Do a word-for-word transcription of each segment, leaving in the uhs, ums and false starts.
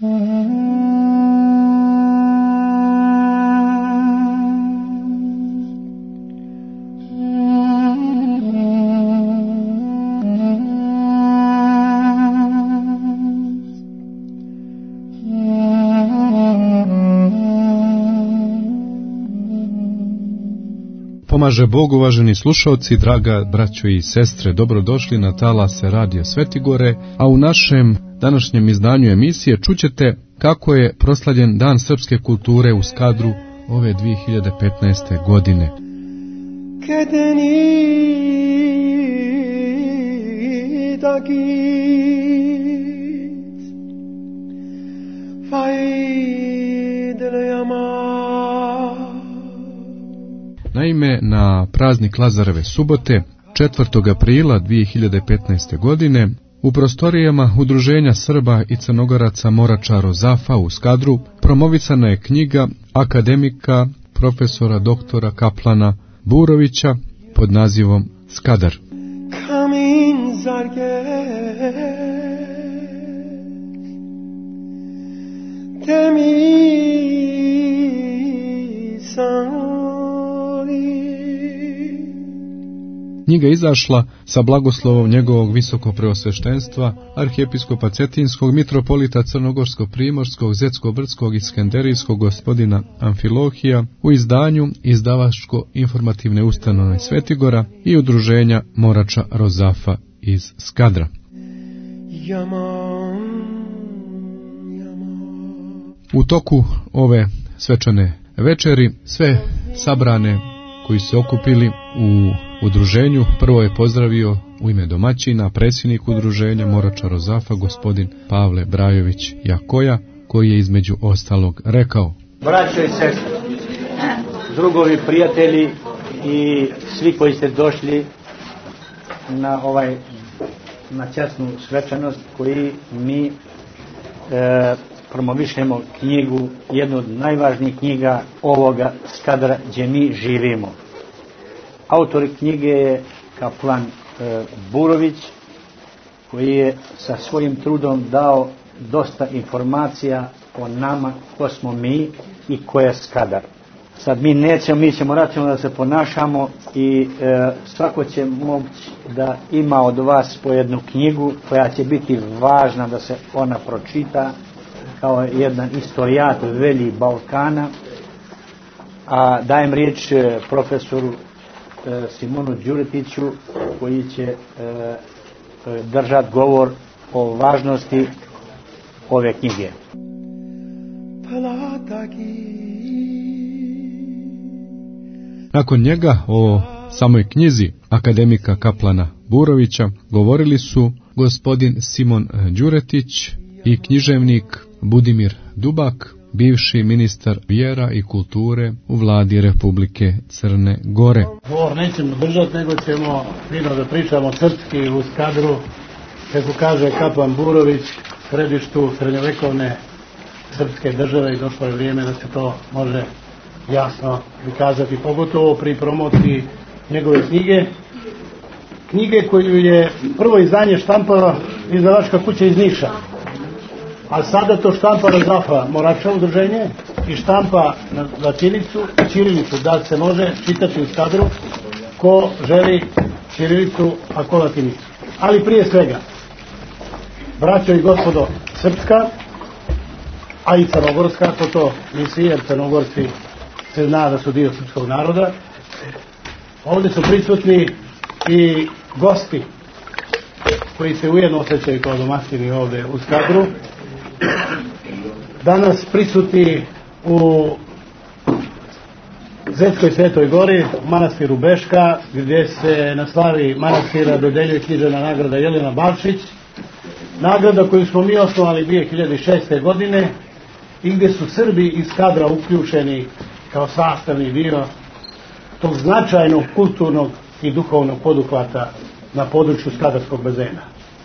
Pomaže Bog, uvaženi slušalci, draga braćo i sestre, dobrodošli na talase Radio Svetigore, a u našem današnjem izdanju emisije čućete kako je proslavljen Dan srpske kulture u Skadru ove dvije hiljade petnaeste. godine. Naime, na praznik Lazareve subote, četvrtog aprila dvije hiljade petnaeste. godine, u prostorijama Udruženja Srba i Crnogoraca Morača Rozafa u Skadru promovisana je knjiga akademika profesora doktora Kaplana Burovića pod nazivom Skadar. Knjiga izašla sa blagoslovom njegovog visokopreosveštenstva, arhijepiskopa Cetinskog, mitropolita Crnogorsko-primorskog, Zetsko-brdskog i Skenderijskog gospodina Amfilohija u izdanju izdavačko-informativne ustanove Svetigora i udruženja Morača Rozafa iz Skadra. U toku ove svečane večeri sve sabrane koji se okupili u udruženju prvo je pozdravio u ime domaćina predsjednik udruženja Morača Rozafa gospodin Pavle Brajović Jakoja, koji je između ostalog rekao: Braćo i sestre, drugovi, prijatelji i svi koji ste došli na ovaj na časnu svečanost koji mi e, promovišemo knjigu, jednu od najvažnijih knjiga ovoga Skadra gdje mi živimo. Autor knjige je kaplan e, Burović, koji je sa svojim trudom dao dosta informacija o nama, ko smo mi i ko je Skadar. Sad mi nećemo, mi ćemo racionalno da se ponašamo i e, svako će moći da ima od vas po jednu knjigu koja će biti važna da se ona pročita kao jedan istorijat velji Balkana. A dajem riječ e, profesoru e, Simonu Đuretiću, koji će e, e, držati govor o važnosti ove knjige. Nakon njega o samoj knjizi akademika Kaplana Burovića govorili su gospodin Simon Đuretić i književnik Budimir Dubak, bivši ministar vjera i kulture u vladi Republike Crne Gore. Govor nećemo držati, nego ćemo fino da pričamo srpski u Skadru, kako kaže kaplan Burović, središtu srednjovekovne srpske države, i došlo je vrijeme da se to može jasno prikazati, pogotovo pri promociji njegove knjige. Knjige koju je prvo izdanje štampala izdavačka kuća iz Niša, a sada to štampa Rozafa Morača udruženje i štampa na latinicu i ćirilicu, da se može čitati u Skadru ko želi ćirilicu, a ko latinicu. Ali prije svega, braćo i gospodo, srpska, a i crnogorska, ako to misli, jer Crnogorci se zna da su dio srpskog naroda. Ovdje su prisutni i gosti koji se ujedno osjećaju kao domaćini ovdje u Skadru. Danas prisutni u Zetskoj Svetoj Gori, u manastiru Beška, gdje se na slavi manastira dodeljuje književna nagrada Jelena Balšić, nagrada koju smo mi osnovali dvije hiljade šeste. godine i gdje su Srbi iz Skadra uključeni kao sastavni dio tog značajnog kulturnog i duhovnog poduhvata na području Skadarskog bazena.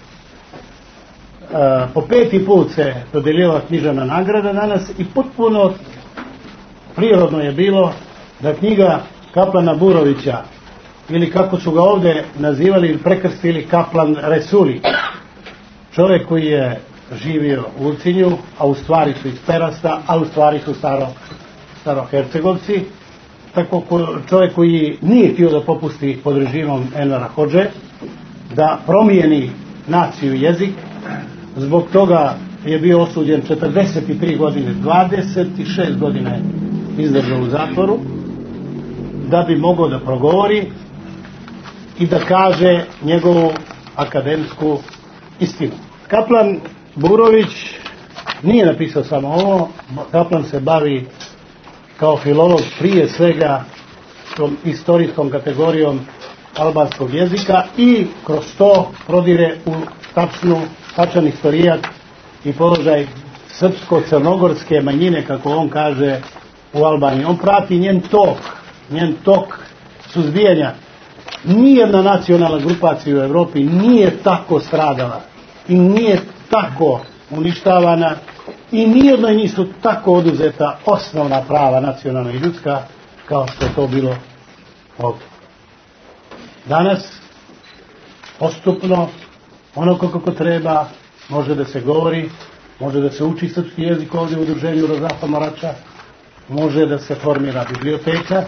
E, po peti put se dodjeljivala književna nagrada danas i potpuno prirodno je bilo da knjiga kaplana Burovića, ili kako su ga ovdje nazivali ili prekrstili, kaplan Resuli, čovjek koji je živio u Ulcinju, a u stvari su iz Perasta, a u stvari su staro, starohercegovci. Tako čovjek koji nije htio da popusti pod režimom Envera Hodže, da promijeni naciju i jezik, zbog toga je bio osuđen četrdeset tri godine, dvadeset šest godina je izdržao u zatvoru, da bi mogao da progovori i da kaže njegovu akademsku istinu. Kaplan Burović nije napisao samo ovo, Kaplan se bavi kao filolog prije svega tom istorijskom kategorijom albanskog jezika i kroz to prodire u tačnu, tačan istorijat i položaj srpsko-crnogorske manjine, kako on kaže, u Albaniji. On prati njen tok, njen tok suzbijanja. Nijedna nacionalna grupacija u Europi nije tako stradala i nije tako uništavana i nijednoj nisu tako oduzeta osnovna prava nacionalna i ljudska kao što je to bilo ovdje. Danas postupno onako kako treba može da se govori, može da se uči srpski jezik ovdje u udruženju Rozafa Morača, može da se formira biblioteka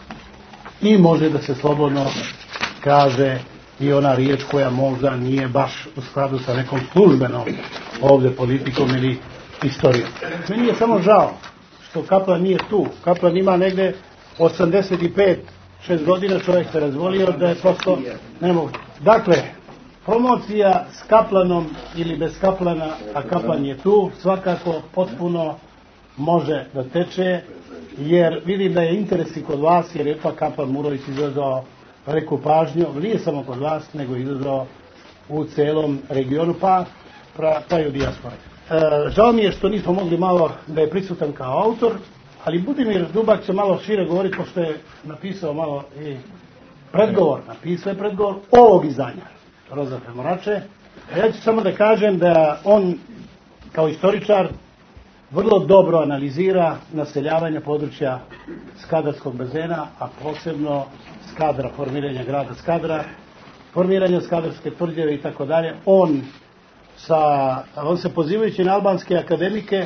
i može da se slobodno kaže i ona riječ koja možda nije baš u skladu sa nekom službenom ovdje politikom ili istorijom. Meni je samo žao što Kaplan nije tu. Kaplan ima negdje osamdeset pet šest godina, čovjek se razvolio da je prosto nemoguće. Dakle, promocija s Kaplanom ili bez Kaplana, a Kaplan je tu, svakako potpuno može da teče, jer vidim da je interes i kod vas, jer je pa Kaplan Burović izazvao veliku pažnju, nije samo kod vas, nego izazvao u celom regionu, pa, pa, pa i u dijaspori. E, žao mi je što nismo mogli malo da je prisutan kao autor, ali Budimir Dubak će malo šire govoriti, pošto je napisao malo i predgovor, napisao je predgovor ovog izdanja Rozafe Morače. A ja ću samo da kažem da on kao istoričar vrlo dobro analizira naseljavanje područja Skadarskog bazena, a posebno Skadra, formiranja grada Skadra, formiranja Skadarske tvrđave i tako dalje. On sa, on se pozivajući na albanske akademike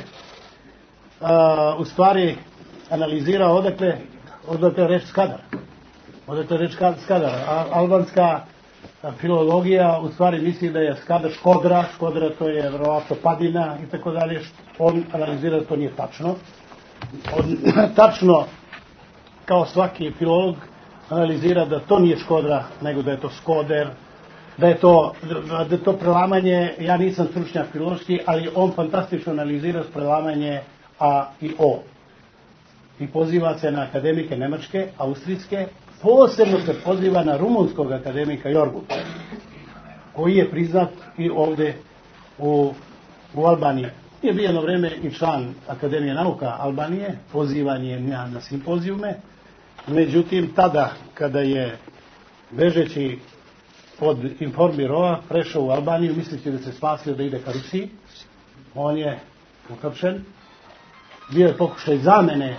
a, u stvari analizira odakle, odakle reč Skadar. Odakle reč Skadar. A, albanska filologija u stvari misli da je Skadar Škodra, Škodra to je vjerovatno padina i tako dalje. On analizira da to nije tačno. On tačno, kao svaki filolog, analizira da to nije Škodra, nego da je to Skoder, da je to, da je to prelamanje, ja nisam stručnjak filološki, ali on fantastično analizira prelamanje A i O. I poziva se na akademike nemačke, austrijske, posebno se poziva na rumunskog akademika Jorgu, koji je priznat i ovdje u, u Albaniji. Je bio jedno vrijeme i član Akademije nauka Albanije, pozivan je na, na simpozijume, međutim tada kada je bežeći od Informirova prešao u Albaniju, misleći da se spasio da ide ka Rusiji, on je uhapšen, bio je pokušaj zamene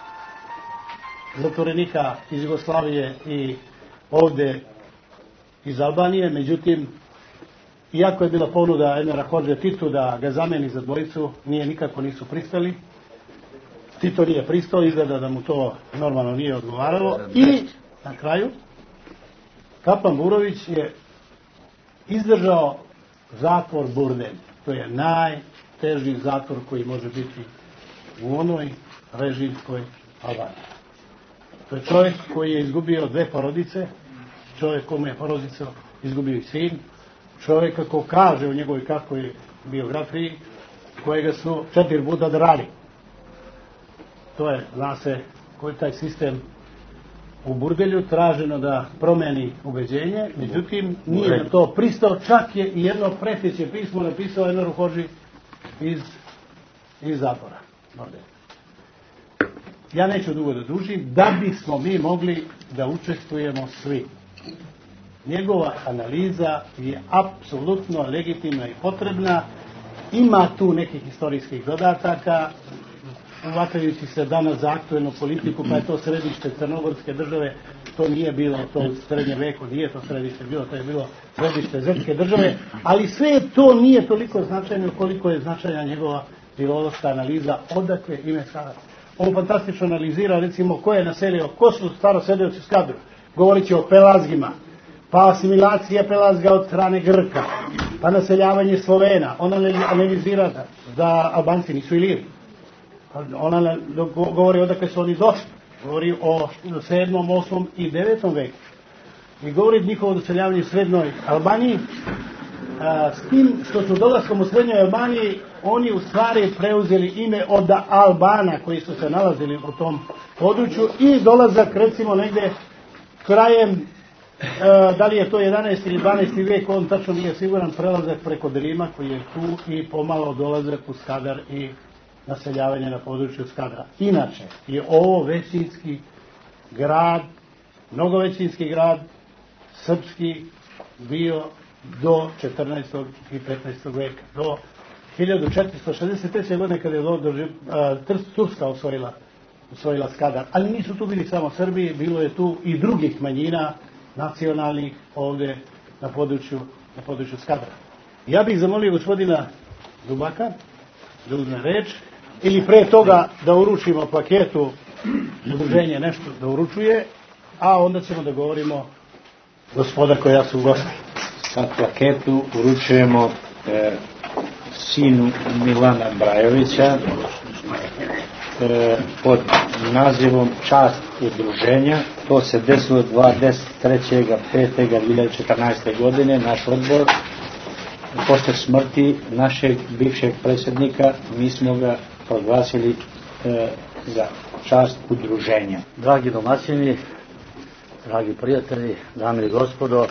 zatvorenika iz Jugoslavije i ovdje iz Albanije, međutim, iako je bila ponuda Envera Hodže Titu da ga zameni za dvojicu, nije nikako nisu pristali. Tito nije pristao, izgleda da mu to normalno nije odgovaralo. I na kraju, Kaplan Burović je izdržao zatvor Burden. To je najteži zatvor koji može biti u onoj režimskoj Albaniji. To je čovjek koji je izgubio dve porodice, čovjek kome je porodica izgubio i sin, čovjeka ko kaže u njegovoj kakvoj biografiji, kojega su četiri puta drali. To je, zna se, koji je taj sistem u Burdelju, traženo da promeni ubeđenje, međutim nije na to pristao, čak je i jedno preteće pismo napisao Enveru Hodži iz, iz zatvora. Ja neću dugo da dužim, da bismo mi mogli da učestvujemo svi. Njegova analiza je apsolutno legitimna i potrebna. Ima tu nekih historijskih dodataka, uvatajući se danas za aktuelnu politiku, pa je to središte crnogorske države, to nije bilo to u srednjem veku, nije to središte bilo, to je bilo središte srpske države, ali sve to nije toliko značajno koliko je značajna njegova filološka analiza, odakle ime Skadar. On fantastično analizira, recimo, ko je naselio, ko su staroselioci u Skadru, govorit će o Pelazgima, pa asimilacija Pelazga od strane Grka, pa naseljavanje Slovena. On analizira da, da Albanci nisu Iliri. Ona govori odakle su oni došli. Govori o sedmom, osmom i devetom veku. I govori njihovo doseljavanje u srednjoj Albaniji. A, s tim što su dolaskom u srednjoj Albaniji oni u stvari preuzeli ime od Albana koji su se nalazili u tom području i dolazak recimo negdje krajem, e, da li je to jedanaesti ili dvanaesti vijek, on tačno nije siguran, prelazak preko Drima koji je tu i pomalo dolazak u Skadar i naseljavanje na području Skadra. Inače je ovo većinski grad, mnogovećinski grad, srpski bio do četrnaestog i petnaestog veka. Do hiljadu četiristo šezdeset treće. godine kada je dođe, Turska osvojila, osvojila Skadar. Ali nisu tu bili samo Srbi, bilo je tu i drugih manjina nacionalnih ovdje na području, na području Skadra. Ja bih zamolio gospodina Dubaka da uzme reč, ili pre toga da uručimo paketu, udruženje nešto da uručuje, a onda ćemo da govorimo gospoda koja su gosti. Sad plaketu uručujemo e, sinu Milana Brajovića e, pod nazivom Čast udruženja. To se desilo dvadeset trećeg petog dve hiljade četrnaeste. godine. Naš odbor posle smrti našeg bivšeg predsjednika mi smo ga proglasili e, za čast udruženja. Dragi domaćini, dragi prijatelji, dame i gospodo,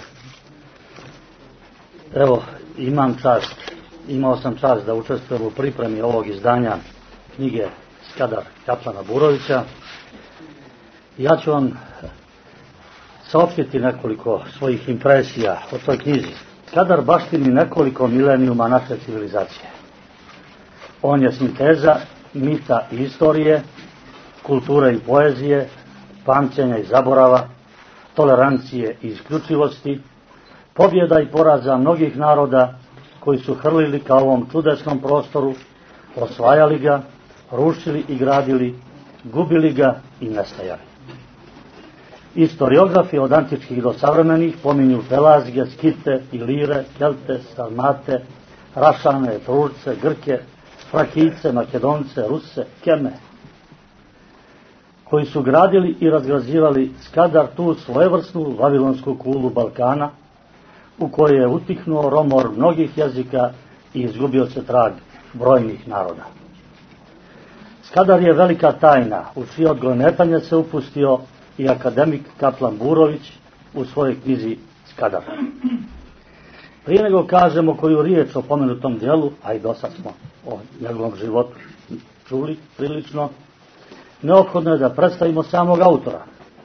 evo, imam čast, imao sam čast da učestvujem u pripremi ovog izdanja knjige Skadar Kaplana Burovića. Ja ću vam saopštiti nekoliko svojih impresija o toj knjizi. Skadar baštini nekoliko milenijuma naše civilizacije. On je sinteza mita i istorije, kulture i poezije, pamćenja i zaborava, tolerancije i isključivosti, pobjeda i poraza mnogih naroda koji su hrlili ka ovom čudesnom prostoru, osvajali ga, rušili i gradili, gubili ga i nestajali. Historiografi od antičkih do savremenih pominju Pelazge, Skite, Ilire, Kelte, Sarmate, Rašane, Etružce, Grke, Frakijce, Makedonce, Ruse, Keme, koji su gradili i razgrađivali Skadar, tu svojevrsnu vavilonsku kulu Balkana, u kojoj je utihnuo romor mnogih jezika i izgubio se trag brojnih naroda. Skadar je velika tajna, u čije odgonetanje se upustio i akademik Kaplan Burović u svojoj knjizi Skadar. Prije nego kažemo koju riječ o pomenutom dijelu, a i dosad smo o njegovom životu čuli prilično, neophodno je da predstavimo samog autora.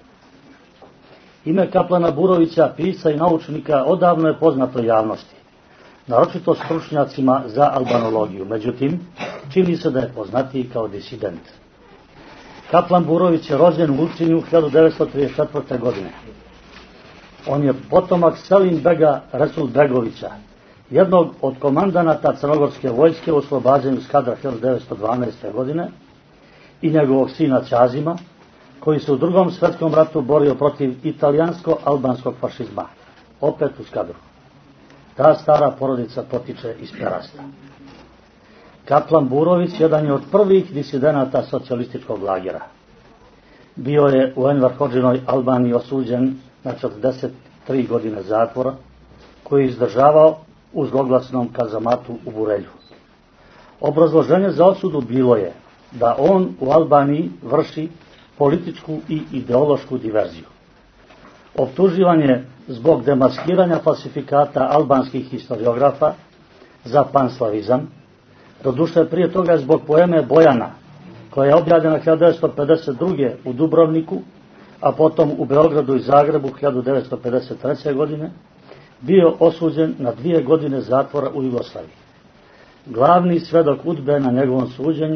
Ime Kaplana Burovića, pisca i naučnika, odavno je poznato javnosti, naročito stručnjacima za albanologiju. Međutim, čini se da je poznatiji kao disident. Kaplan Burović je rođen u Ulcinju hiljadu devetsto trideset četvrte. godine. On je potomak Selim Bega Resulbegovića, jednog od komandanata crnogorske vojske u oslobađanju Skadra hiljadu devetsto dvanaeste. godine, i njegovog sina Ćazima, koji se u drugom svjetskom ratu borio protiv italijansko-albanskog fašizma, opet u Skadru. Ta stara porodica potiče iz Perasta. Kaplan Burović jedan je od prvih disidenata socijalističkog lagera. Bio je u Enver Hodžinoj Albaniji osuđen na četrdeset tri godine zatvora, koji je izdržavao u zloglasnom kazamatu u Burelju. Obrazloženje za osudu bilo je da on u Albaniji vrši političku i ideološku diverziju. Optuživan je zbog demaskiranja falsifikata albanskih historiografa za panslavizam, doduše prije toga zbog poeme Bojana, koja je objavljena hiljadu devetsto pedeset druge. u Dubrovniku, a potom u Beogradu i Zagrebu hiljadu devetsto pedeset treće. godine, bio osuđen na dvije godine zatvora u Jugoslaviji. Glavni svedok udbe na njegovom suđenju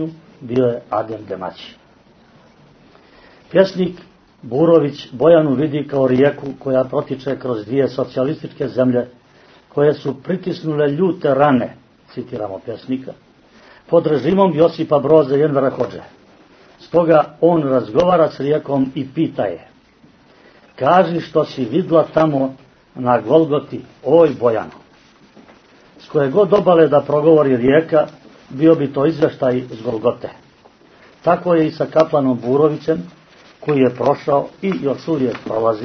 bio je Adem Demaći. Pjesnik Burović Bojanu vidi kao rijeku koja protiče kroz dvije socijalističke zemlje koje su pritisnule ljute rane, citiramo pjesnika, pod režimom Josipa Broza i Envera Hodže. Stoga on razgovara s rijekom i pita je: kaži što si vidla tamo na Golgoti, oj Bojano. S koje god obale da progovori rijeka, bio bi to izvještaj s Golgote. Tako je i sa kaplanom Burovićem, koji je prošao i još uvijek prolazi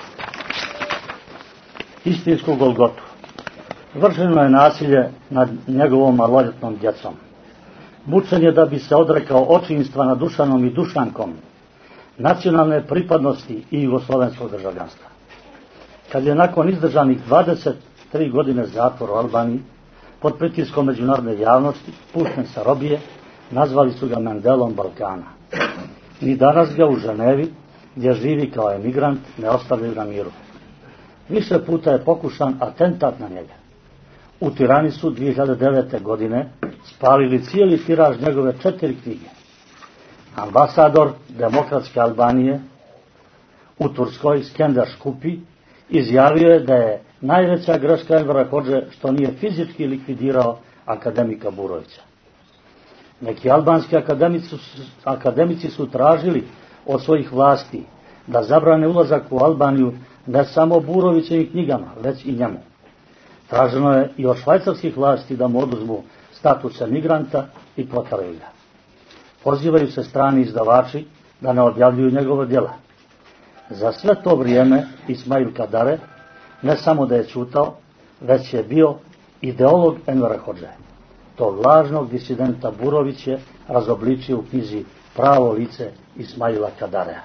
istinsku Golgotu. Vršeno je nasilje nad njegovom maloljetnom djecom. Mučen je da bi se odrekao očinstva nad Dušanom i Dušankom, nacionalne pripadnosti i jugoslovenskog državljanstva. Kad je nakon izdržanih dvadeset tri godine zatvora u Albaniji, pod pritiskom međunarodne javnosti, pušten sa robije, nazvali su ga Mendelom Balkana. Ni danas ga u Ženevi, gdje živi kao emigrant, ne ostavljaju na miru. Više puta je pokušan atentat na njega. U Tirani su dvije hiljade devete. godine spalili cijeli tiraž njegove četiri knjige. Ambasador Demokratske Albanije u Turskoj, Skender Škupi, izjavio je da je najveća greška Envera Hodže što nije fizički likvidirao akademika Burovića. Neki albanski akademici, akademici su tražili od svojih vlasti da zabrane ulazak u Albaniju ne samo Burovićevim knjigama, već i njemu. Traženo je i od švajcarskih vlasti da mu oduzmu status emigranta i proteraju ga. Pozivaju se strani izdavači da ne objavljuju njegove djela. Za sve to vrijeme Ismail Kadare ne samo da je ćutao, već je bio ideolog Envera Hodže. Tog lažnog disidenta Burović je razobličio u knjizi Pravo lice Ismaila Kadarea.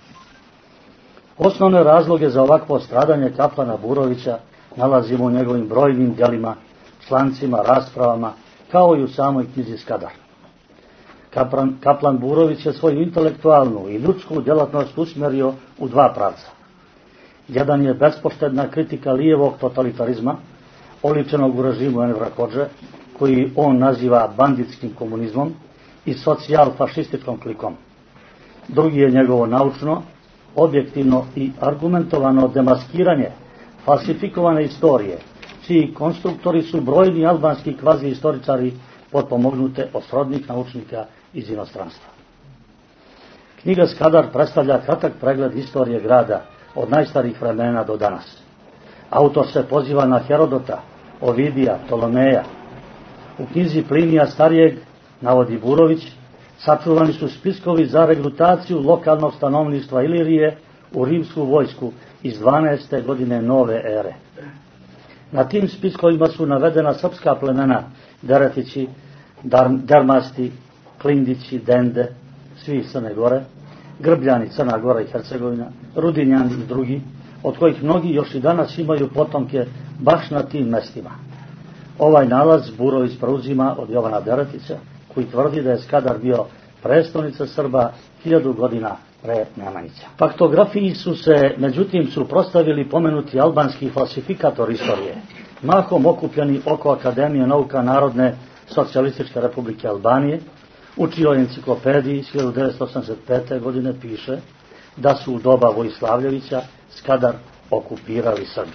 Osnovne razloge za ovakvo stradanje kaplana Burovića nalazimo u njegovim brojnim djelima, člancima, raspravama, kao i u samoj knjizi Skadar. Kaplan, kaplan Burović je svoju intelektualnu i ljudsku djelatnost usmjerio u dva pravca. Jedan je bespoštedna kritika lijevog totalitarizma, oličenog u režimu Envera Hodže, koji on naziva banditskim komunizmom i socijal-fašističkom klikom. Drugi je njegovo naučno, objektivno i argumentovano demaskiranje falsifikovane istorije, čiji konstruktori su brojni albanski kvazi-istoričari potpomognute od srodnih naučnika iz inostranstva. Knjiga Skadar predstavlja kratak pregled istorije grada od najstarijih vremena do danas. Autor se poziva na Herodota, Ovidija, Ptolomeja. U knjizi Plinija starijeg, navodi Burović, sačuvani su spiskovi za regrutaciju lokalnog stanovništva Ilirije u rimsku vojsku iz dvanaeste godine nove ere. Na tim spiskovima su navedena srpska plemena Deretići, Dermasti, Klindići, Dende, svi Crne Gore, Grbljani, Crna Gora i Hercegovina, Rudinjani i drugi, od kojih mnogi još i danas imaju potomke baš na tim mestima. Ovaj nalaz Burović preuzima od Jovana Deretića, koji tvrdi da je Skadar bio prestolnica Srba hiljadu godina pre Nemanjića. Faktografiji su se, međutim, suprotstavili pomenuti albanski falsifikator istorije, mahom okupljeni oko Akademije nauka Narodne socijalističke republike Albanije. U čijoj enciklopediji iz hiljadu devetsto osamdeset pete. godine piše da su u doba Vojislavljevića Skadar okupirali Srbi.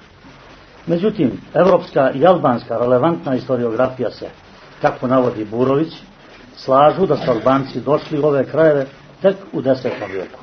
Međutim, evropska i albanska relevantna historiografija se, kako navodi Burović, slažu da su Albanci došli u ove krajeve tek u desetom vijeku.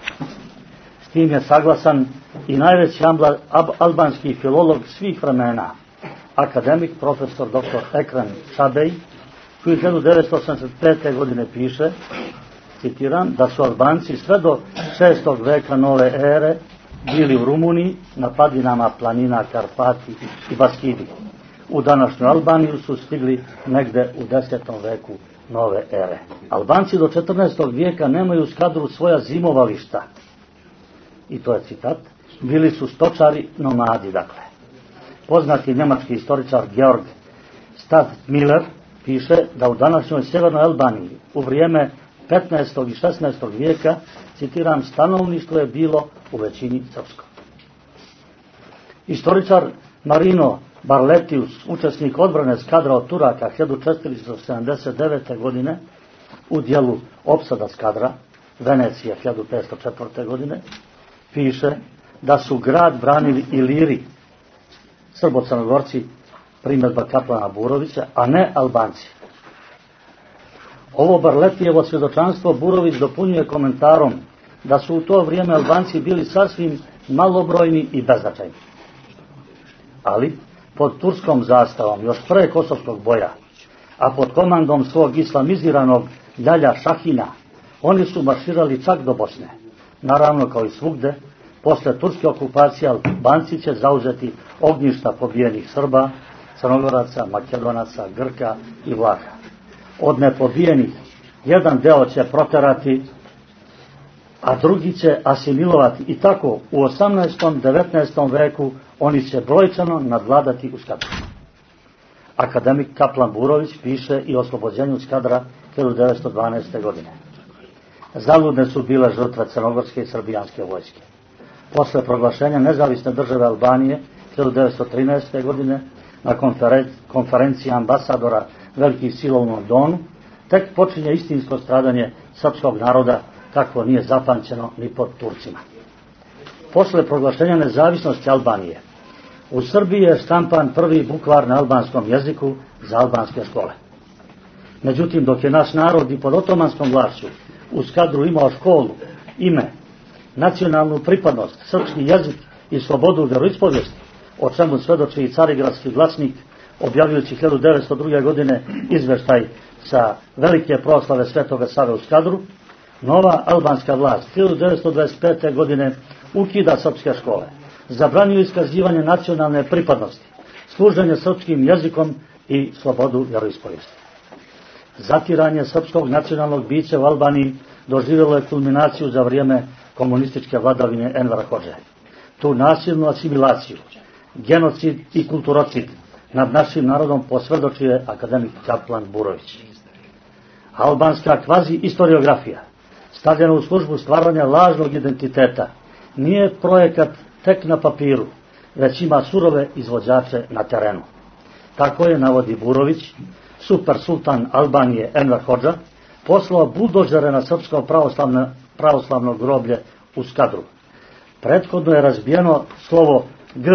S tim je saglasan i najveći albanski filolog svih vremena, akademik profesor doktor Ekrem Čabej, koji hiljadu devetsto osamdeset pete. godine piše, citiram, da su Albanci sve do šestog veka nove ere bili u Rumuniji, na padinama planina Karpati i Baskidi. U današnju Albaniju su stigli negde u desetom veku nove ere. Albanci do četrnaestog vijeka nemaju u Skadru svoja zimovališta. I to je citat. Bili su stočari, nomadi, dakle. Poznati njemački istoričar Georg Stadtmiller piše da u današnjoj sjevernoj Albaniji u vrijeme petnaestog i šesnaestog vijeka, citiram, stanovništvo je bilo u većini srpsko. Istoričar Marino Barletius, učesnik odbrane Skadra od Turaka hiljadu četiristo sedamdeset devete. godine, u dijelu opsada Skadra, Venecija hiljadu petsto četvrte. godine, piše da su grad branili Iliri, Srbo-Crnogorci, primjedba kaplana Burovića, a ne Albanci. Ovo Barletijevo svjedočanstvo Burović dopunjuje komentarom da su u to vrijeme Albanci bili sasvim malobrojni i beznačajni. Ali pod turskom zastavom još pre kosovskog boja, a pod komandom svog islamiziranog Ljalja Šahina, oni su marširali čak do Bosne. Naravno, kao i svugde, posle turske okupacije Albanci će zauzeti ognjišta pobijenih Srba, Crnogoraca, Makedonaca, Grka i Vlaha. Od nepobijenih jedan deo će proterati, a drugi će asimilovati, i tako u osamnaestom. devetnaestom veku oni će brojčano nadvladati u Skadru. Akademik Kaplan Burović piše i o oslobođenju Skadra hiljadu devetsto dvanaeste. godine. Zaludne su bile žrtve crnogorske i srbijanske vojske. Posle proglašenja nezavisne države Albanije hiljadu devetsto trinaeste. godine na konferenciji ambasadora velikih sila u Londonu, tek počinje istinsko stradanje srpskog naroda, kakvo nije zapamćeno ni pod Turcima. Posle proglašenja nezavisnosti Albanije, u Srbiji je štampan prvi bukvar na albanskom jeziku za albanske škole. Međutim, dok je naš narod i pod otomanskom vlašću u Skadru imao školu, ime, nacionalnu pripadnost, srpski jezik i slobodu vjeroispovijesti, o čemu svedoči i Carigradski glasnik, objavljujući hiljadu devetsto druge. godine izveštaj sa velike proslave Svetoga Save u Skadru, nova albanska vlast hiljadu devetsto dvadeset pete. godine ukida srpske škole, zabranjuje iskazivanje nacionalne pripadnosti, služenje srpskim jezikom i slobodu vjeroispovijesti. Zatiranje srpskog nacionalnog bića u Albaniji doživjelo je kulminaciju za vrijeme komunističke vladavine Envera Hodže. Tu nasilnu asimilaciju, genocid i kulturocid nad našim narodom posvjedočuje akademik Kaplan Burović. Albanska kvazi historiografija, stavljena u službu stvaranja lažnog identiteta, nije projekat tek na papiru, već ima surove izvođače na terenu. Tako je, navodi Burović, super sultan Albanije Enver Hodža poslao buldožere na srpsko pravoslavno, pravoslavno groblje u Skadru. Prethodno je razbijeno slovo G,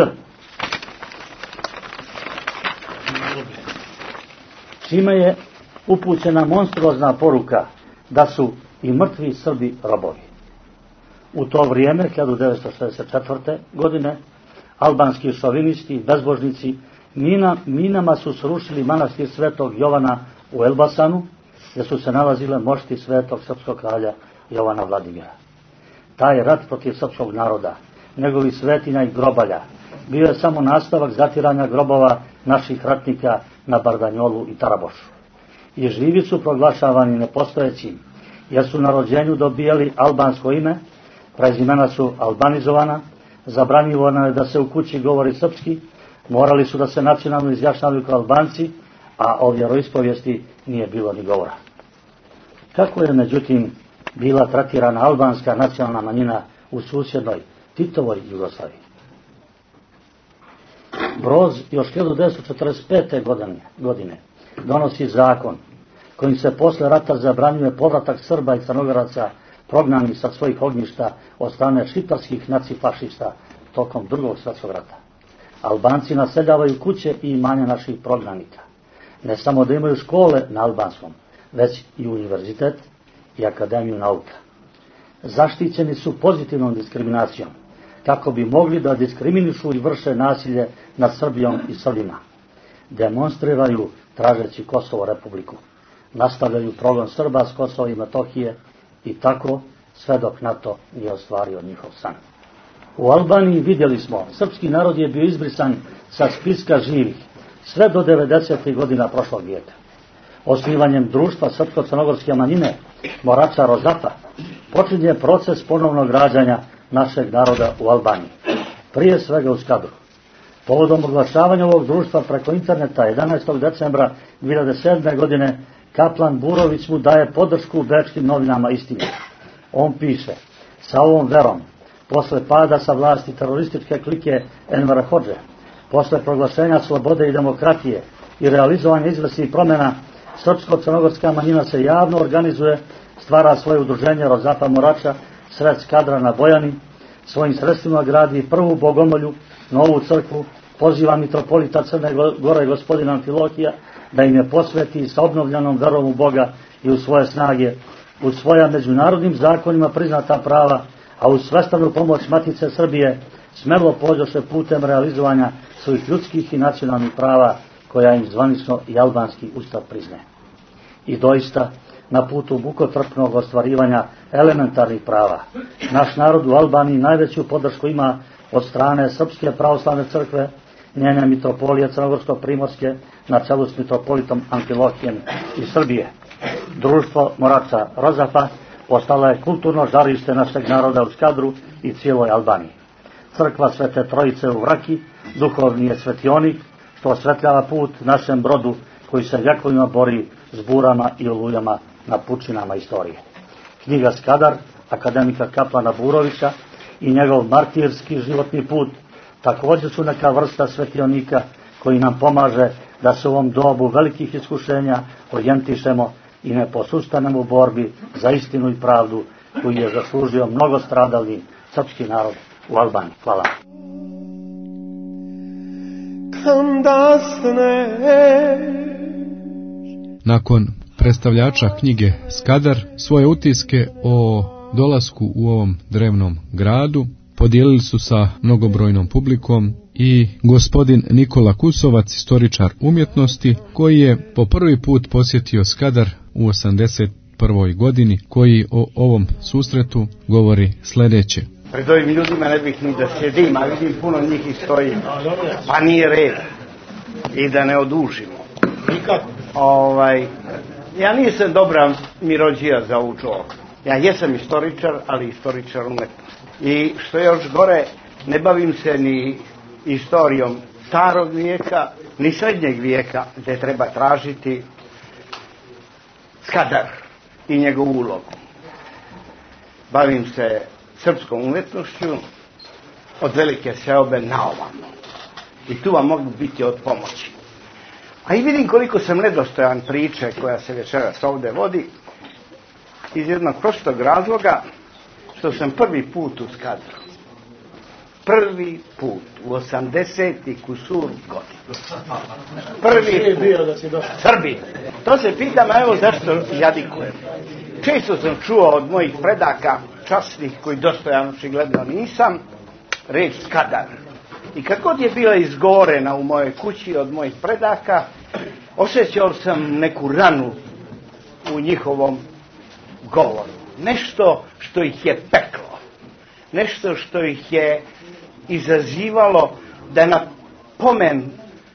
čime je upućena monstruozna poruka da su i mrtvi Srbi robovi. U to vrijeme, hiljadu devetsto šezdeset četvrte. godine, albanski šovinisti i bezbožnici mina, minama su srušili manastir Svetog Jovana u Elbasanu, gdje su se nalazile mošti svetog srpskog kralja Jovana Vladimira. Taj rat protiv srpskog naroda, njegovi svetinja i grobalja, bio je samo nastavak zatiranja grobova naših ratnika na Bardanjolu i Tarabošu. I živi su proglašavani nepostojećim, jer su na rođenju dobijali albansko ime, prezimena su albanizovana, zabranjivano je da se u kući govori srpski, morali su da se nacionalno izjašnjavaju kao Albanci, a o vjeroispovijesti nije bilo ni govora. Kako je, međutim, bila tretirana albanska nacionalna manjina u susjednoj Titovoj Jugoslaviji? Broz još hiljadu devetsto četrdeset pete. godine donosi zakon kojim se posle rata zabranjuje povratak Srba i Crnogoraca prognanih sa svojih ognjišta od strane šiptarskih nacifašista tokom drugog svjetskog rata. Albanci naseljavaju kuće i imanja naših prognanika. Ne samo da imaju škole na albanskom, već i univerzitet i akademiju nauka. Zaštićeni su pozitivnom diskriminacijom, kako bi mogli da diskriminišu i vrše nasilje nad Srbijom i Srbima. Demonstriraju tražeći Kosovo republiku. Nastavljaju progon Srba s Kosova i Metohije i tako sve dok NATO nije ostvario njihov san. U Albaniji vidjeli smo, srpski narod je bio izbrisan sa spiska živih sve do devedesetih godina prošlog vijeka. Osnivanjem društva srpsko-crnogorske manjine Morača Rozafa počinje proces ponovnog rađanja našeg naroda u Albaniji, prije svega u Skadru. Povodom oglašavanja ovog društva preko interneta jedanaestog decembra dvije hiljade sedme. godine Kaplan Burović mu daje podršku u bečkim novinama Istine. On piše: sa ovom verom, posle pada sa vlasti terorističke klike Envera Hodže, posle proglašenja slobode i demokratije i realizovanja izvesnih promjena Srpsko-crnogorska manjina se javno organizuje, stvara svoje udruženje Rozafa Morača, sred Skadra na Bojani, svojim sredstvima gradi prvu bogomolju, novu crkvu, poziva mitropolita Crne Gore gospodina Amfilohija da im je posveti sa obnovljenom verom u Boga i u svoje snage, u svoja međunarodnim zakonima priznata prava, a uz svestranu pomoć Matice Srbije smelo pođoše putem realizovanja svojih ljudskih i nacionalnih prava koja im zvanično i albanski ustav prizne. I doista, na putu mukotrpnog ostvarivanja elementarnih prava, naš narod u Albaniji najveću podršku ima od strane Srpske pravoslavne crkve, njene mitropolije Crnogorsko-primorske na čelu s mitropolitom Amfilohijem iz Srbije. Društvo Morača Rozafa postala je kulturno žarište našeg naroda u Skadru i cijeloj Albaniji. Crkva Svete Trojice u Vraki duhovni je svetionik što osvetljava put našem brodu koji se vjekovima bori s burama i olujama na pučinama istorije. Knjiga Skadar akademika Kaplana Burovića i njegov martirski životni put također su neka vrsta svetionika koji nam pomaže da se u ovom dobu velikih iskušenja orijentišemo i ne posustanemo u borbi za istinu i pravdu koju je zaslužio mnogo stradalni srpski narod u Albaniji. Hvala. Nakon predstavljača knjige Skadar svoje utiske o dolasku u ovom drevnom gradu podijelili su sa mnogobrojnom publikom i gospodin Nikola Kusovac, istoričar umjetnosti, koji je po prvi put posjetio Skadar u osamdeset prvoj godini, koji o ovom susretu govori sljedeće. Pred ovim ljudima ne bih ni da sjedim, a vidim puno njih i stoji, pa nije red i da ne odužimo. Ovaj, ja nisam dobra mirođija za ovu čovjek. Ja jesam istoričar, ali istoričar umetnosti. I što je još gore, ne bavim se ni istorijom starog vijeka, ni srednjeg vijeka, gdje treba tražiti Skadar i njegovu ulogu. Bavim se srpskom umjetnošću od velike seobe na ovamo. I tu vam mogu biti od pomoći. A i vidim koliko sam nedostojan priče koja se večeras ovdje vodi iz jednog prostog razloga što sam prvi put u Skadru. Prvi put u osamdeset i kusur godina. Prvi put. Srbi. To se pitam, a evo zašto jadikujem. Često sam čuo od mojih predaka, časnih koji dostojan očigledno nisam, reč Skadar. I kad god je bila izgorena u mojoj kući od mojih predaka, osjećao sam neku ranu u njihovom govoru. Nešto što ih je peklo. Nešto što ih je izazivalo da na pomen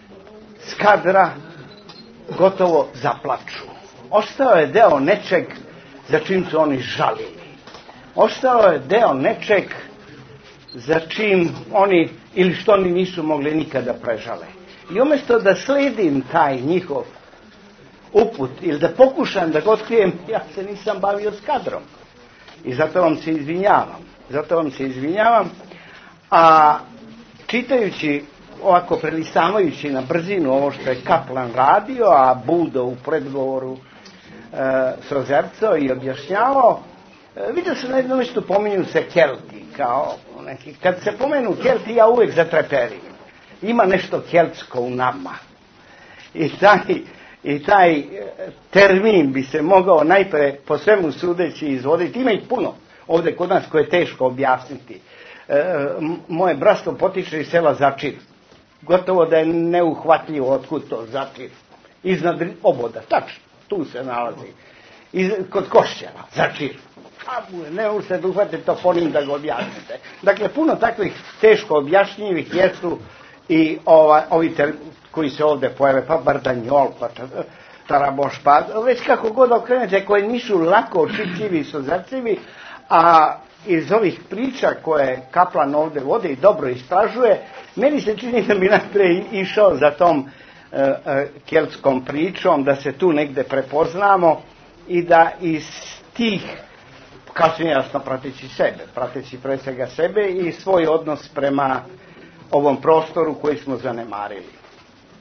Skadra gotovo zaplaču. Ostao je deo nečeg za čim su oni žalili. Ostao je deo nečeg za čim oni, ili što oni nisu mogli nikada prežale. I umjesto da slijedim taj njihov uput ili da pokušam da ga otkrijem, ja se nisam bavio Skadrom. I zato vam se izvinjavam. Zato vam se izvinjavam. A čitajući, ovako prelistavajući na brzinu ovo što je Kaplan radio, a Budo u predgovoru e, Sozerco i objašnjavao, e, vidio sam na jednom mjestu pominju se Kelti. Kao neki, kad se pomenu Kelti, ja uvijek zatreperim. Ima nešto keltsko u nama. I taj, i taj termin bi se mogao najpre po svemu sudeći izvoditi. Ima ih puno ovdje kod nas koje je teško objasniti. E, moje bratstvo potiče iz sela Začir. Gotovo da je neuhvatljivo otkud to Začir. Iznad oboda, tačno, tu se nalazi. Iz, kod Košćeva, Začir. Ne možete da uhvatite toponim da ga objasnite. Dakle, puno takvih teško objašnjivih jesu i ova, ovi ter, koji se ovdje pojave, pa Bardanjol, pa Taraboš, pa već kako god okrenete, koji nisu lako očitljivi i sozrcivi, a iz ovih priča koje Kaplan ovdje vode i dobro istražuje, meni se čini da bi najprije išao za tom e, e, keltskom pričom, da se tu negdje prepoznamo i da iz tih, kasnije jasno prateći sebe, prateći pre svega sebe i svoj odnos prema ovom prostoru koji smo zanemarili.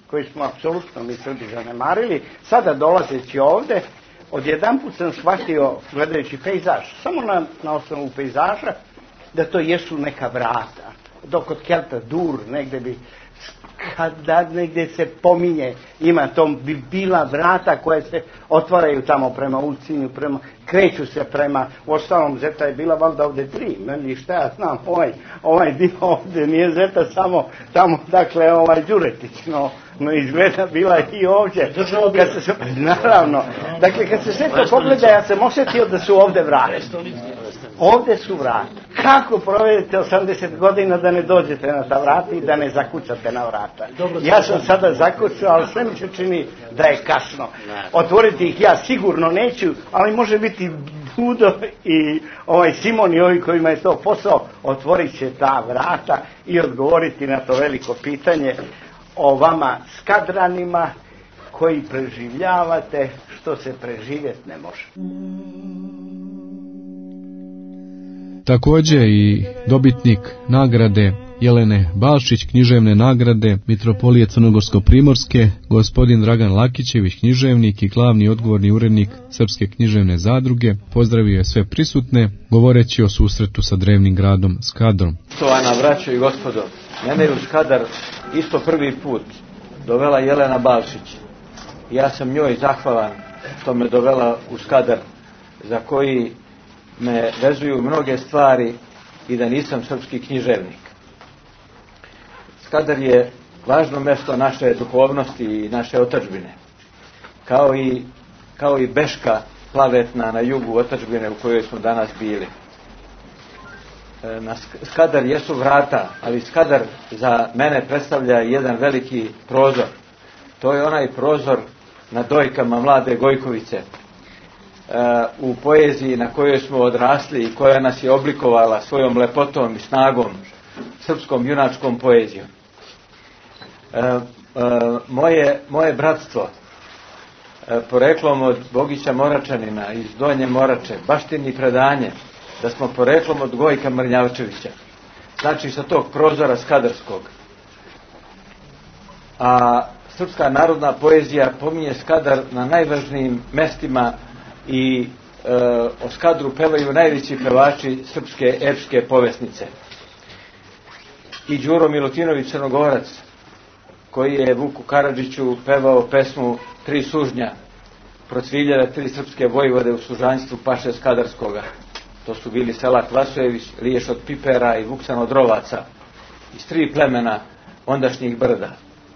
koji smo apsolutno mi Srbi zanemarili, sada dolazeći ovde, odjedanput sam shvatio, gledajući pejzaž, samo na, na osnovu pejzaža, da to jesu neka vrata. Dok od Kelta dur, negde bi, kada negde se pominje, ima to bi bila vrata koje se otvaraju tamo prema Ulcinju, prema, kreću se prema, u ostalom Zeta je bila valjda ovde tri, meni šta ja znam, ovaj, ovaj dio ovde nije Zeta samo tamo, dakle, ovaj Đuretić, no, no izgleda bila i ovdje. Kad se, naravno, dakle, kad se sve to pogleda, ja sam osjetio da su ovde vrata. Ovde su vrata. Kako provedete osamdeset godina da ne dođete na ta vrata i da ne zakucate na vrata? Ja sam sada zakucao, ali sve mi se čini da je kasno. Otvoriti ih ja sigurno neću, ali može biti Budo i ovaj Simon i ovi kojima je to posao, otvorit će ta vrata i odgovoriti na to veliko pitanje o vama Skadranima koji preživljavate što se preživjeti ne može. Također i dobitnik nagrade Jelene Balšić, književne nagrade Mitropolije Crnogorsko-Primorske, gospodin Dragan Lakićević, književnik i glavni odgovorni urednik Srpske književne zadruge, pozdravio je sve prisutne, govoreći o susretu sa drevnim gradom Skadrom. Štovana braćo i gospodo, mene je u Skadar isto prvi put dovela Jelena Balšić. Ja sam njoj zahvalan što me dovela u Skadar, za koji me vezuju mnoge stvari i da nisam srpski književnik. Skadar je važno mjesto naše duhovnosti i naše otadžbine, kao i, kao i Beška plavetna na jugu otadžbine u kojoj smo danas bili. Na Skadar jesu vrata, ali Skadar za mene predstavlja jedan veliki prozor. To je onaj prozor na dojkama mlade Gojkovice, u poeziji na kojoj smo odrasli i koja nas je oblikovala svojom lepotom i snagom, srpskom junačkom poezijom. E, e, moje, moje bratstvo, e, poreklom od Bogića Moračanina iz Donje Morače, baštini predanje da smo poreklom od Gojka Mrnjavčevića, znači sa tog prozora skadarskog. A srpska narodna poezija pominje Skadar na najvažnijim mestima i e, o Skadru pevaju najveći pevači srpske epske povesnice. I Đuro Milutinović Crnogorac, koji je Vuku Karadžiću pevao pesmu Tri sužnja, procviljale tri srpske vojvode u sužanjstvu Paše Skadarskoga. To su bili Selak Vasojević, Liješ od Pipera i Vuksan od Rovaca, iz tri plemena ondašnjih brda.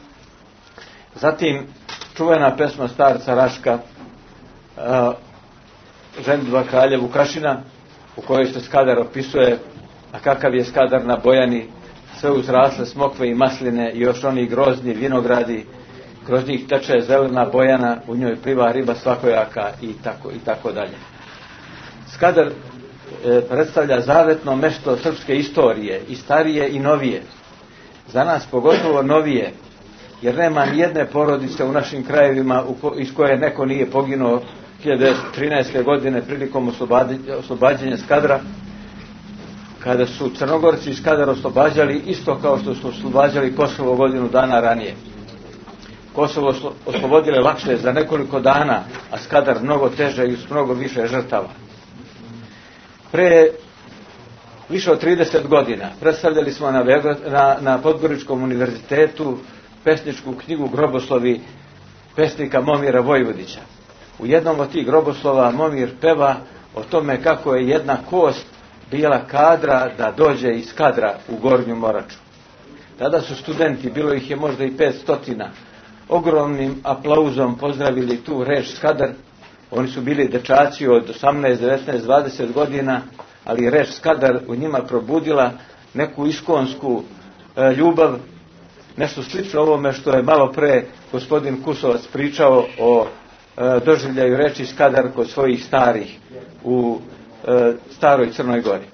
Zatim čuvena pesma starca Raška, uh, Ženidba kralja Vukašina, u kojoj se Skadar opisuje, a kakav je Skadar na Bojani, sve uzrasle smokve i masline i još oni grozni vinogradi, kroz njih teče zelena Bojana, u njoj pliva riba svakojaka i tako, i tako dalje. Skadar e, predstavlja zavetno mesto srpske istorije, i starije i novije. Za nas pogotovo novije, jer nema ni jedne porodice u našim krajevima u ko, iz koje neko nije poginuo hiljadu devetsto trinaeste. godine prilikom oslobađanja Skadra, kada su Crnogorci Skadar oslobađali isto kao što su oslobađali Kosovo godinu dana ranije. Kosovo oslobodile lakše za nekoliko dana, a Skadar mnogo teže i s mnogo više žrtava. Pre više od trideset godina predstavljali smo na, na, na Podgoričkom univerzitetu pesničku knjigu Groboslovi pesnika Momira Vojvodića. U jednom od tih groboslova Momir peva o tome kako je jedna kost bila kadra da dođe iz Skadra u Gornju Moraču. Tada su studenti, bilo ih je možda i pet stotina, ogromnim aplauzom pozdravili tu reč Skadar. Oni su bili dečaci od osamnaest, devetnaest, dvadeset godina, ali reč Skadar u njima probudila neku iskonsku e, ljubav, nešto slično ovome što je malo pre gospodin Kusovac pričao o e, doživljaju reči Skadar kod svojih starih u e, staroj Crnoj Gori.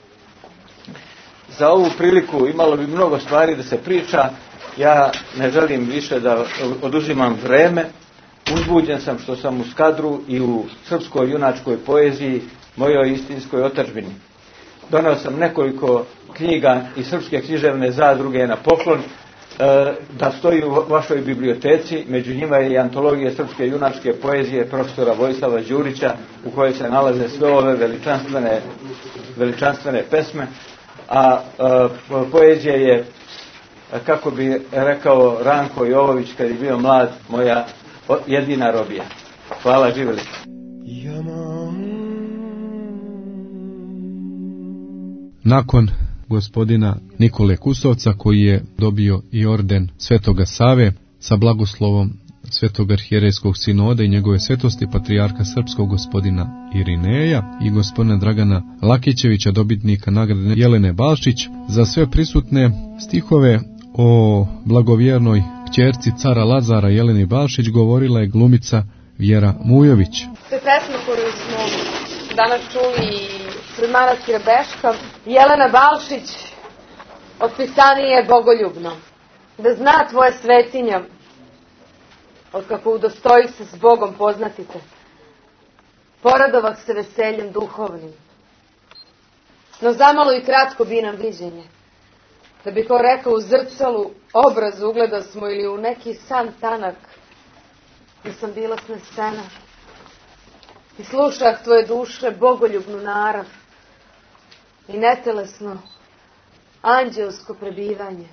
Za ovu priliku imalo bi mnogo stvari da se priča, ja ne želim više da oduzimam vreme. Uzbuđen sam što sam u Skadru i u srpskoj junačkoj poeziji, mojoj istinskoj otadžbini. Doneo sam nekoliko knjiga iz Srpske književne zadruge na poklon, da stoji u vašoj biblioteci. Među njima je i antologija srpske junačke poezije profesora Vojislava Đurića, u kojoj se nalaze sve ove veličanstvene, veličanstvene pesme, a poezija je, kako bi rekao Ranko Jovović kad je bio mlad, moja jedina robija. Hvala, živjeli. Nakon gospodina Nikole Kusovca, koji je dobio i orden Svetoga Save sa blagoslovom Svetog arhijerejskog sinoda i njegove svetosti patrijarha srpskog gospodina Irineja i gospodina Dragana Lakićevića, dobitnika nagrade Jelene Balšić, za sve prisutne stihove o blagovjernoj kćerci cara Lazara Jeleni Balšić govorila je glumica Vjera Mujović. To je pesma koju smo danas čuli pred manastira Beška. Jelena Balšić otpisanije je bogoljubno. Da zna tvoje svetinja, od kako udostoji se s Bogom poznatite, poradovah se veseljem duhovnim. No zamalo i kratko bi nam viđenje, da bi ko rekao u zrcalu obraz ugleda smo ili u neki san tanak, da sam bila snesena i slušah tvoje duše bogoljubnu narav i netelesno anđelsko prebivanje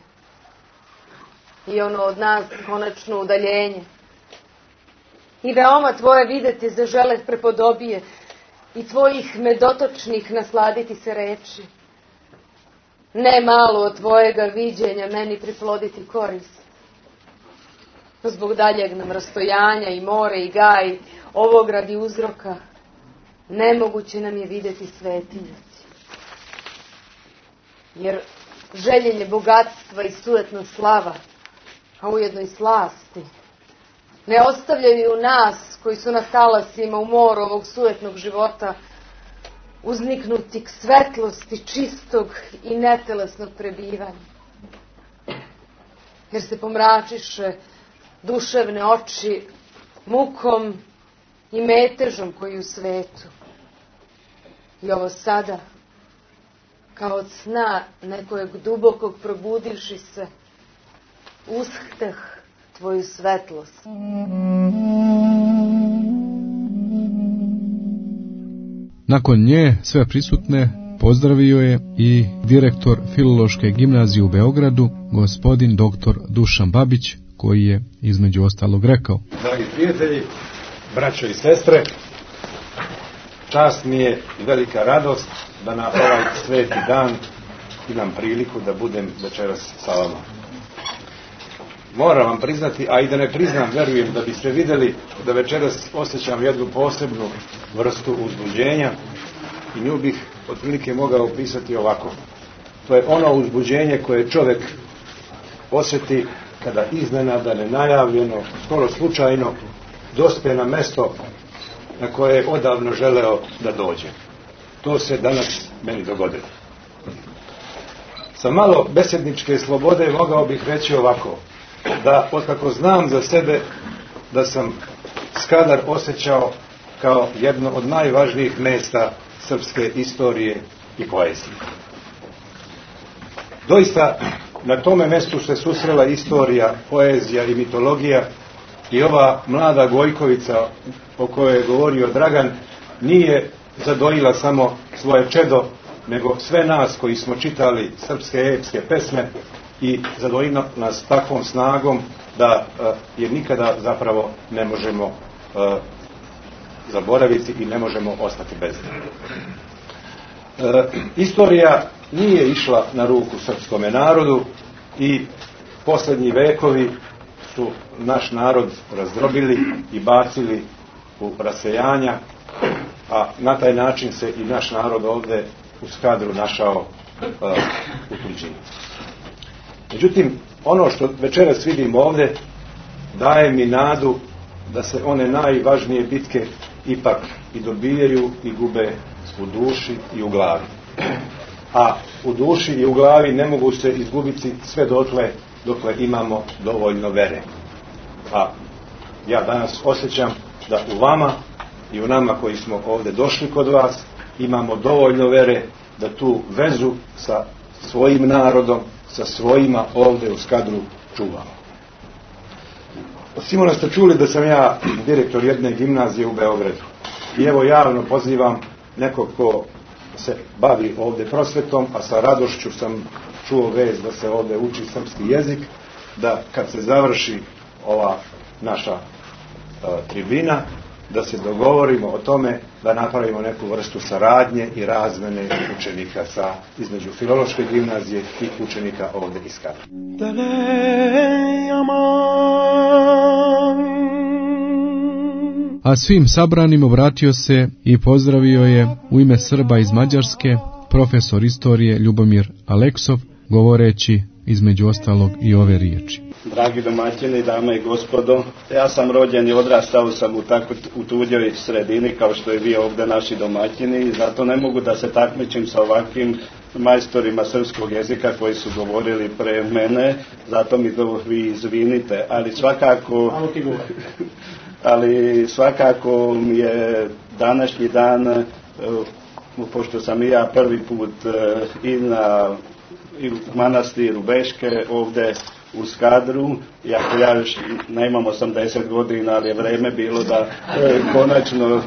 i ono od nas konačno udaljenje. I veoma tvoje videti zažele prepodobije i tvojih medotočnih nasladiti se reči. Ne malo od tvojega viđenja meni priploditi korist. No zbog daljeg nam rastojanja i more i gaj, ovog radi uzroka, nemoguće nam je videti svetinjaci. Jer željenje bogatstva i sujetna slava, a ujedno i slasti, ne ostavljaju nas koji su na talasima u moru ovog sujetnog života uzniknuti k svetlosti čistog i netelesnog prebivanja. Jer se pomračiše duševne oči mukom i metežom koji u svetu. I ovo sada, kao od sna nekojeg dubokog probudivši se, ushteh tvoju svetlost. Nakon nje sve prisutne pozdravio je i direktor Filološke gimnazije u Beogradu, gospodin doktor Dušan Babić, koji je između ostalog rekao: Dragi prijatelji, braćo i sestre, čast mi je i velika radost da na ovaj sveti dan imam priliku da budem večeras sa vama. Moram vam priznati, a i da ne priznam, verujem da biste vidjeli da večeras osjećam jednu posebnu vrstu uzbuđenja i nju bih otprilike mogao opisati ovako. To je ono uzbuđenje koje čovjek osjeti kada iznenada, nenajavljeno, skoro slučajno dospe na mesto na koje je odavno želeo da dođe. To se danas meni dogodilo. Sa malo besedničke slobode mogao bih reći ovako, da otkako znam za sebe da sam Skadar osjećao kao jedno od najvažnijih mjesta srpske istorije i poezije. Doista, na tome mjestu se susrela istorija, poezija i mitologija i ova mlada Gojkovica o kojoj je govorio Dragan nije zadojila samo svoje čedo, nego sve nas koji smo čitali srpske epske pesme i zadojila nas takvom snagom da je nikada zapravo ne možemo uh, zaboraviti i ne možemo ostati bez nje. Uh, istorija nije išla na ruku srpskome narodu i posljednji vekovi su naš narod razdrobili i bacili u rasejanja, a na taj način se i naš narod ovdje u Skadru našao uh, u tuđini. Međutim, ono što večeras vidim ovdje daje mi nadu da se one najvažnije bitke ipak i dobijaju i gube u duši i u glavi. A u duši i u glavi ne mogu se izgubiti sve dotle dokle imamo dovoljno vere. A ja danas osjećam da u vama i u nama koji smo ovdje došli kod vas imamo dovoljno vere da tu vezu sa svojim narodom, sa svojima ovdje u Skadru čuvamo. Od Simona ste čuli da sam ja direktor jedne gimnazije u Beogradu. I evo javno pozivam nekog ko se bavi ovdje prosvetom, a sa radošću sam čuo vez da se ovdje uči srpski jezik, da kad se završi ova naša uh, tribina, da se dogovorimo o tome da napravimo neku vrstu saradnje i razmene učenika sa, između Filološke gimnazije i učenika ovdje iz Kadra. A svim sabranim obratio se i pozdravio je u ime Srba iz Mađarske profesor istorije Ljubomir Aleksov, govoreći između ostalog i ove riječi. Dragi domaćini, dame i gospodo, ja sam rođen i odrastao sam u, tako, u tuđoj sredini kao što je vi ovdje naši domaćini i zato ne mogu da se takmičim sa ovakvim majstorima srpskog jezika koji su govorili pre mene, zato mi to vi izvinite, ali svakako ali svakako mi je današnji dan, pošto sam i ja prvi put i na i u manastiru Beške ovdje u Skadru, iako ja još nemam osamdeset godina, ali je vreme bilo da e, konačno,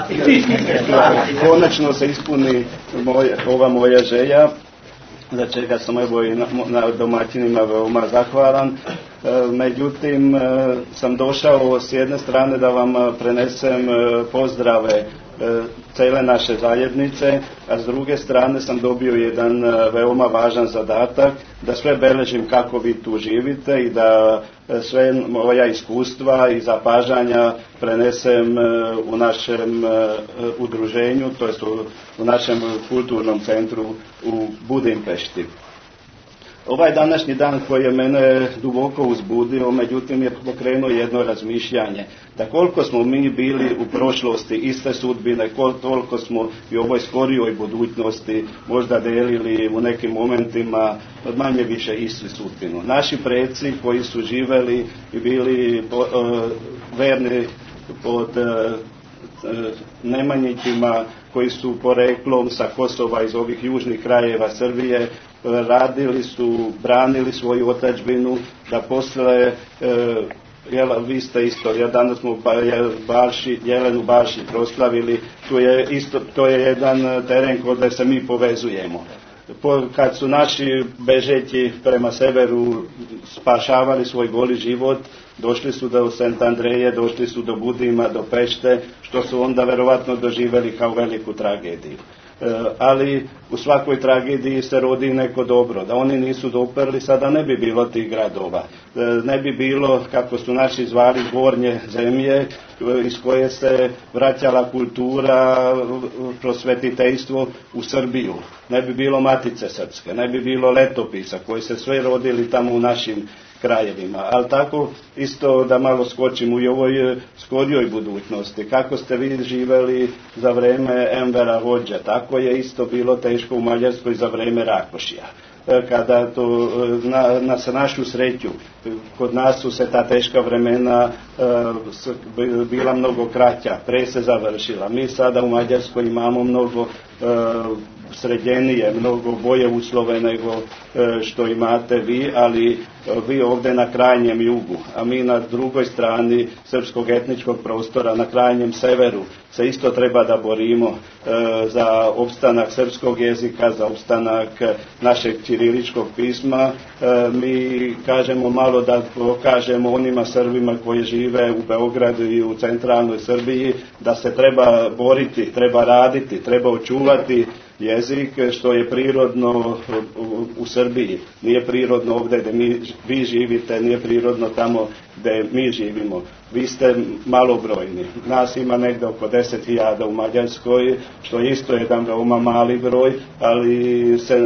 e, konačno se ispuni moj, ova moja želja, za čega sam evo i na, na domaćinima veoma zahvalan. E, međutim, e, sam došao s jedne strane da vam prenesem e, pozdrave cele naše zajednice, a s druge strane sam dobio jedan veoma važan zadatak da sve beležim kako vi tu živite i da sve moja iskustva i zapažanja prenesem u našem udruženju, to jest u našem kulturnom centru u Budimpešti. Ovaj današnji dan koji je mene duboko uzbudio, međutim je pokrenuo jedno razmišljanje, da koliko smo mi bili u prošlosti iste sudbine, koliko smo i u ovoj skorijoj budućnosti možda delili u nekim momentima manje više istu sudbinu. Naši preci koji su živeli i bili uh, verni pod uh, Nemanjićima, koji su poreklom sa Kosova iz ovih južnih krajeva Srbije, radili su, branili svoju otadžbinu, da posle, e, jela, vi ste isto, ja danas smo Balši, Jelenu Balši proslavili, to je, isto, to je jedan teren kod se mi povezujemo. Po, kad su naši bežeći prema severu spašavali svoj goli život, došli su do Sant Andreje, došli su do Budima, do Pešte, što su onda verovatno doživjeli kao veliku tragediju. E, ali u svakoj tragediji se rodi neko dobro. Da oni nisu doprli, sada ne bi bilo tih gradova. E, ne bi bilo, kako su naši zvali, gornje zemlje, iz koje se vraćala kultura, prosvetiteljstvo u Srbiju. Ne bi bilo Matice Srpske, ne bi bilo letopisa koji se sve rodili tamo u našim krajevima. Ali tako isto da malo skočim u ovoj skorijoj budućnosti. Kako ste vi živeli za vreme Envera Hođa, tako je isto bilo teško u Mađarskoj za vreme Rakošija. Kada to na, na našu sreću, kod nas su se ta teška vremena uh, bila mnogo kraća, pre se završila. Mi sada u Mađarskoj imamo mnogo uh, sređenije, mnogo bolje uslove nego uh, što imate vi, ali uh, vi ovdje na krajnjem jugu, a mi na drugoj strani srpskog etničkog prostora, na krajnjem severu, se isto treba da borimo uh, za opstanak srpskog jezika, za opstanak našeg ćiriličkog pisma. Uh, mi kažemo malo da pokažemo onima Srbima koji žive u Beogradu i u centralnoj Srbiji da se treba boriti, treba raditi, treba očuvati jezik što je prirodno u, u Srbiji. Nije prirodno ovdje gdje mi, vi živite, nije prirodno tamo gdje mi živimo. Vi ste malobrojni. Nas ima negdje oko deset hiljada u Mađarskoj, što je isto jedan veoma mali broj, ali se,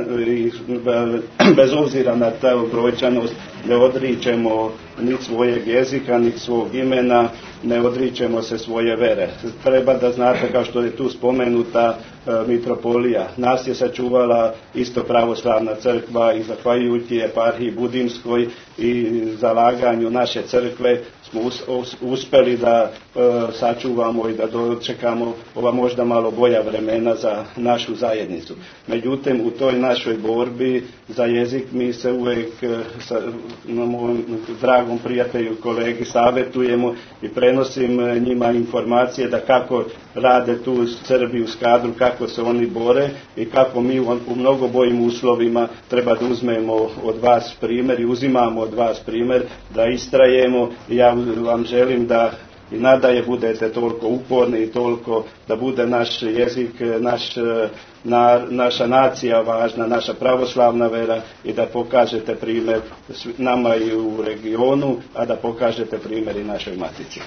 bez obzira na tu brojčanost ne odričemo ni svojeg jezika, ni svog imena, ne odričemo se svoje vere. Treba da znate, kao što je tu spomenuta e, mitropolija, nas je sačuvala isto pravoslavna crkva i zahvaljujući eparhiji Budimskoj i zalaganju naše crkve smo us, us, uspeli da e, sačuvamo i da dočekamo ova možda malo bolja vremena za našu zajednicu. Međutim, u toj našoj borbi za jezik mi se uvijek e, sa, mojom dragom prijatelju i kolegi savjetujemo i prenosim njima informacije da kako rade tu Srbi u Skadru, kako se oni bore i kako mi u mnogo bojim uslovima treba da uzmemo od vas primjer i uzimamo od vas primjer, da istrajemo. I ja vam želim da i nadalje budete toliko uporni i toliko da bude naš jezik, naš, na, naša nacija važna, naša pravoslavna vera i da pokažete primjer nama i u regionu, a da pokažete primjer i našoj matici.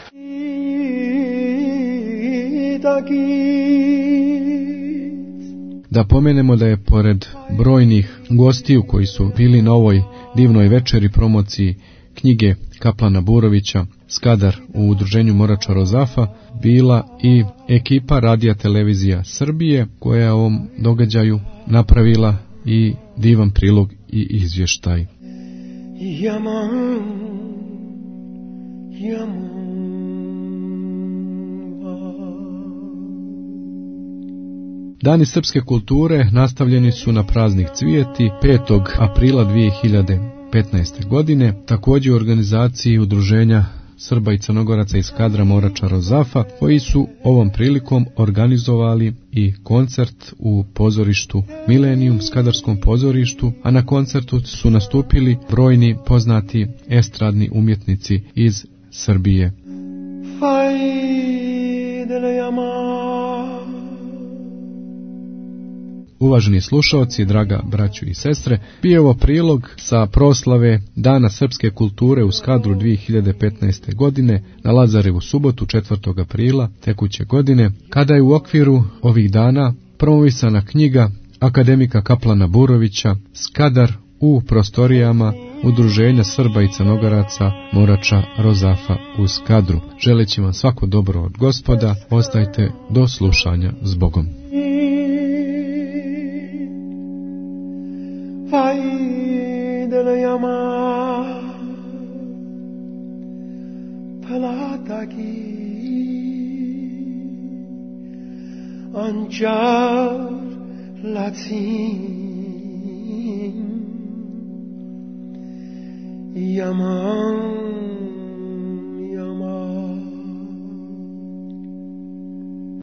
Da pomenemo da je pored brojnih gostiju koji su bili na ovoj divnoj večeri promociji knjige Kaplana Burovića Skadar u udruženju Morača Rozafa bila i ekipa Radija Televizija Srbije koja je ovom događaju napravila i divan prilog i izvještaj. Yaman, yaman. Dani srpske kulture nastavljeni su na praznik Cvijeti petog aprila dvije hiljade petnaeste. godine, također u organizaciji udruženja Srba i Crnogoraca iz Skadra Morača Rozafa, koji su ovom prilikom organizovali i koncert u pozorištu Milenijum, Skadarskom pozorištu, a na koncertu su nastupili brojni poznati estradni umjetnici iz Srbije. Uvaženi slušaoci, draga braćo i sestre, bio je ovo prilog sa proslave Dana srpske kulture u Skadru dvije hiljade petnaeste. godine na Lazarevu subotu četvrtog aprila tekuće godine, kada je u okviru ovih dana promovisana knjiga akademika Kaplana Burovića Skadar u prostorijama udruženja Srba i Crnogoraca Morača Rozafa u Skadru. Želeći vam svako dobro od Gospoda, ostajte do slušanja s Bogom. Haide le yama palataki anjar latin yaman